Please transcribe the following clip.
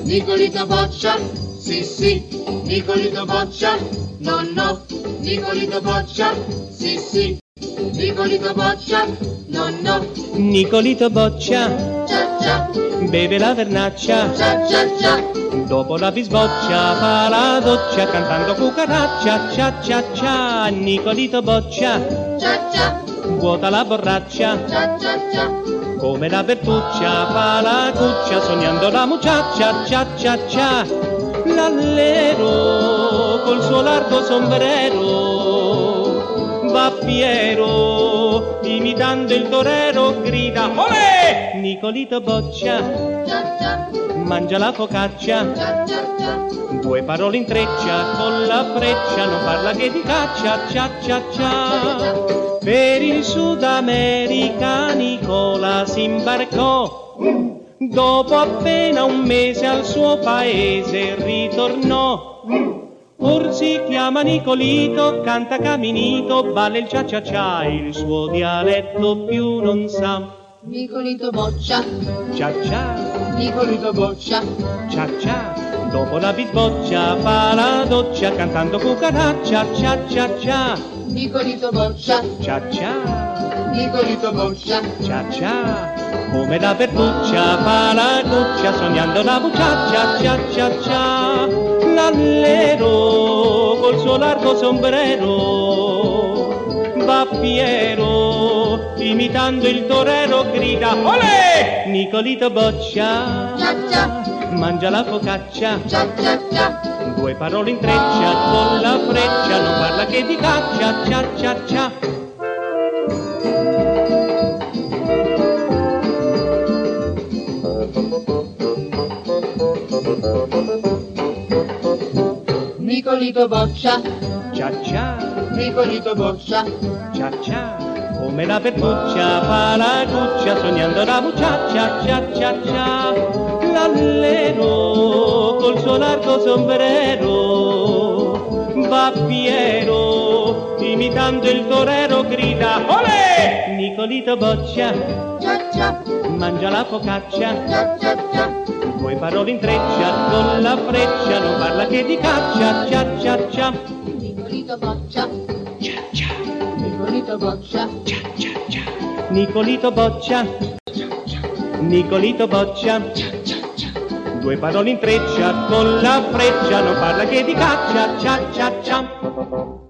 Nicolito Boccia, sì sì, Nicolito Boccia, no no, Nicolito Boccia, sì sì, Nicolito Boccia, no no. Nicolito Boccia, Cia cia, beve la vernaccia, cia cia cia, dopo la bisboccia fa la doccia cantando cucaraccia, cia cia cia. Nicolito Boccia, cia cia, vuota la borraccia, cia cia cia, come la Bertuccia fa la cuccia sognando la mucciaccia, cia cia cia. L'allero col suo largo sombrero va fiero imitando il torero, grida olè! Nicolito Boccia cia cia, mangia la focaccia, cia cia cia, due parole in treccia con la freccia, non parla che di caccia, cia cia cia. Per il Sud America Nicola si imbarcò, dopo appena un mese al suo paese ritornò. Or si chiama Nicolito, canta caminito, balla il cia cia cia, il suo dialetto più non sa. Nicolito Boccia, Cia cia, Nicolito Boccia, cia cia, dopo la bisboccia fa la doccia cantando cucaraccia, cia cia cia. Nicolito Boccia, Cia cia, Nicolito Boccia, cia cia, come la Bertuccia fa la cuccia sognando la bucciaccia, cia cia cia. L'allero col suo largo sombrero va fiero imitando il torero, grida olè! Nicolito Boccia cia cia, mangia la focaccia, cia cia cia, due parole in treccia con la freccia, non parla che di caccia, cia cia cia. Nicolito Boccia, Cia cia, Nicolito Boccia, cia cia, come la Bertuccia fa la cuccia sognando la mucciaccia, cia cia cia. L'allero col suo largo sombrero va fiero imitando il torero, grida olè! Nicolito Boccia cia cia, mangia la focaccia, cia cia cia, due parole in treccia con la freccia, non parla che di caccia, cia cia cia. Nicolito Boccia, Cia cia, Nicolito Boccia, cia cia cia. Nicolito Boccia, Nicolito Boccia, due parole in treccia con la freccia, non parla che di caccia, cia cia cia.